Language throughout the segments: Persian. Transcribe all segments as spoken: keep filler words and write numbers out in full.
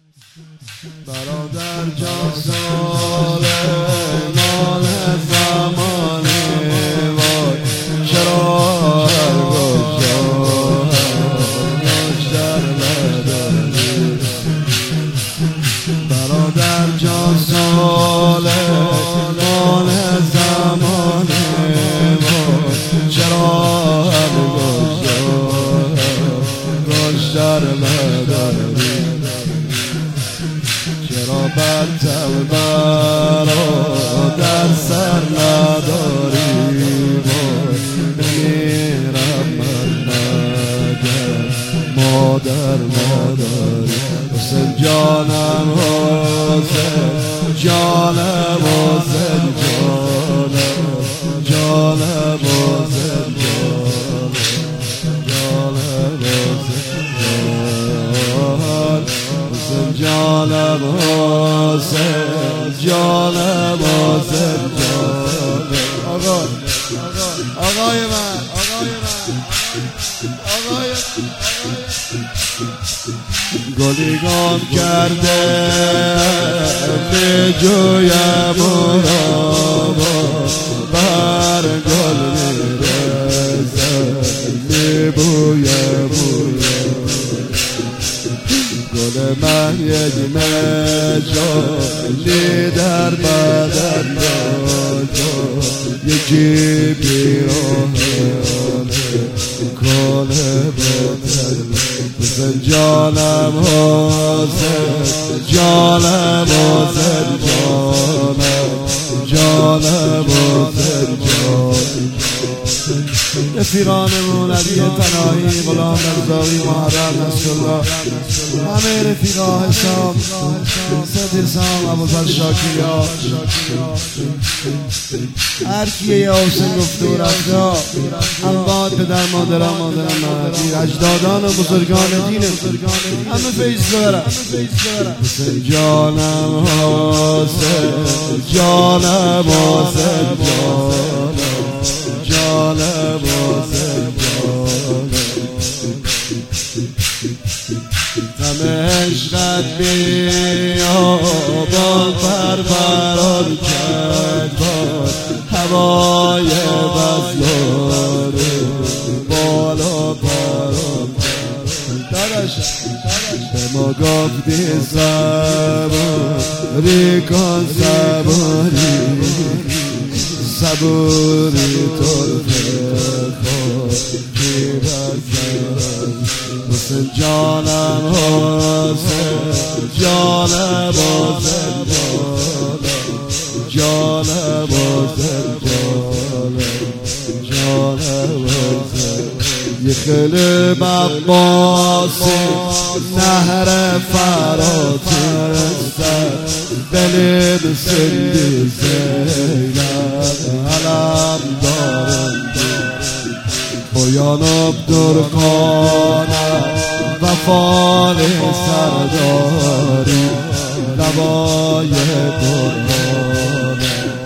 برادر جان ساله مال زمانه وای چرا هر روز در نداری برادر جان ساله مال زمانه وای چرا هر روز در نداری چرا برتر برادر سر نداری بمیرم من مگر مادر نداری حسین جانم حسین جانم حسین جانم جانم حسین جانم جانم جانم حسین جانم حسین جانم آقا آقای من آقای من آقای گلیگان کرده به جویم بر گل میرزه میبویه بویه گل من یک مجالی در بدن دادا یکی بیرانه کل بدن حسین جانم حسین جانم حسین جانم جانم حسین جانم رفیقانمون علی تنایی غلام رضایی محرم نصرالله همه رفیقا حسام سید حسام ابوذر شاکریا هر کیه یه حسین گفته و رفته اموات پدر مادرم مادرم مهدی اجدادان و بزرگان دین همه فیض ببرم حسین جانم حسین جانم حسین جانم جانم حسین غم عشقت بیابان پروران کرد هوای بزلاره بالا پران به ما گفتی صبوری کن صبوری صبوری طرفه خاکی بزن حسین جانم حسین جانم حسین جانم حسین جانم حسین یه خیلی بباسی نهر فراتر دلید سندی زینب علم دارم پایانم دور کنم وفای سرداری لبای قربانم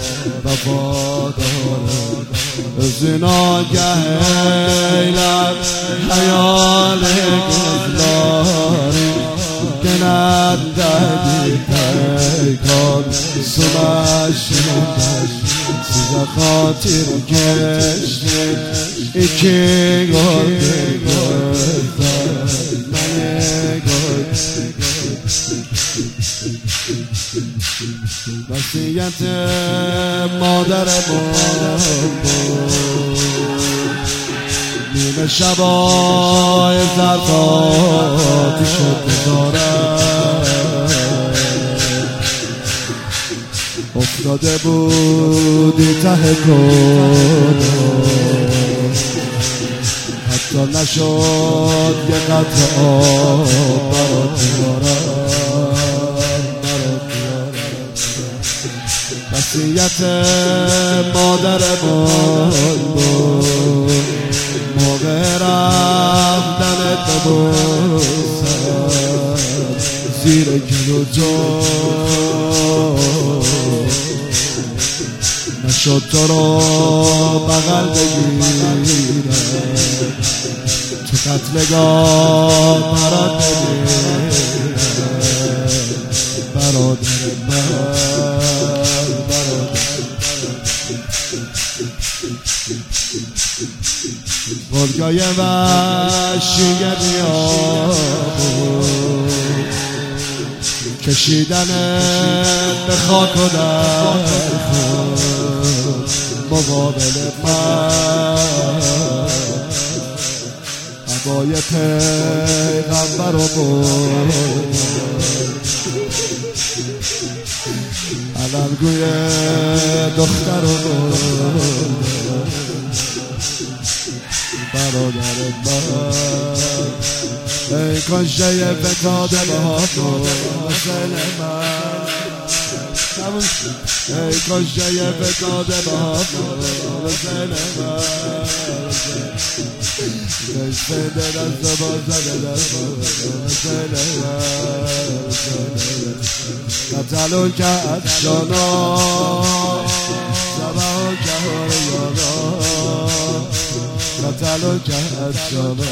وفادارم زناگه ایلم حیال گذلاری کند دهدی پیکان سمشید سیزا خاطر کشتی ایکی گرده گرده منی گرده وصیت مادرمون نیمه شبای زرقاتی شد بزارم افتاده بودی ته کدوم حتی نشد یه قطره آب برات بیارم وصیت مادرمون بود موقع رفتنت ببوسم زیر گل و جان نشد تو رو بغل بگیرم تو قتلگاه برات بگیرم برادر من گلگای وحشی بیابون کشیدن به خاک و در خود مقابل من عبای پیغمبر رو بود علمگوی دختر رو بود برادر من ای کاشه فتاده به هاتون حسین من ای کاشه فتاده به هاتون حسین من حسین دست بازده دست حسین من قتلون که افشانا سبعون که هریانا قتلون که افشانا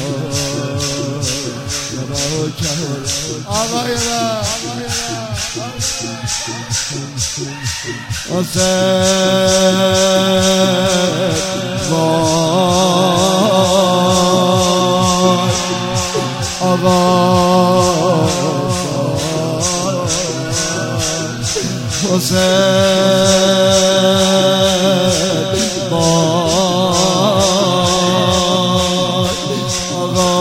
سبعون که هریانا آقای من حسین وای آقا حسین وای آقا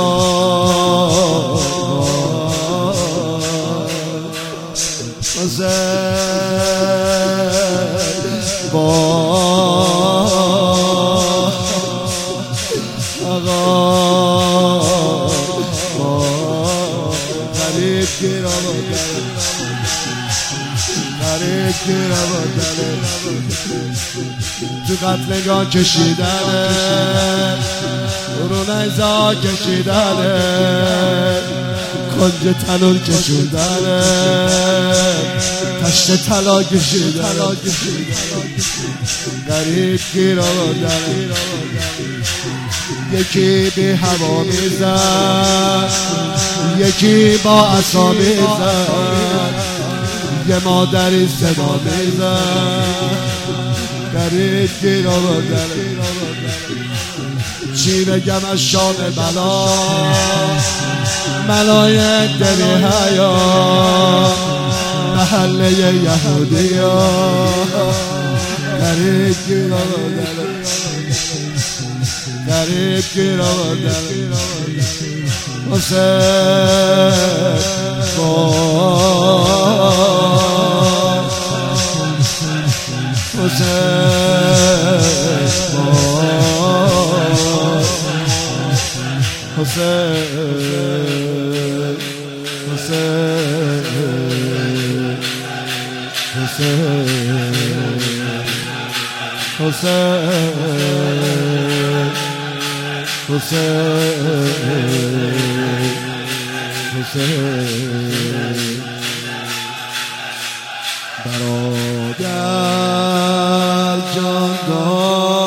حسین تو قتلگاه کشیدنه رو نیزا کشیدنه کنج تنور کشیدنه تشت طلا کشیدنه غریب گیر آوردنه یکی بی هوا میزن یکی با عصا میزن یه مادری صدا میزن غریب گیر آوردنه چی بگم از شام بلا ملایک دری حیا محله یهودی ها غریب گیر آوردنه غریب گیر آوردنه حسین Hussein, Hussein, Hussein, Hussein, Hussein, Hussein. برادر جان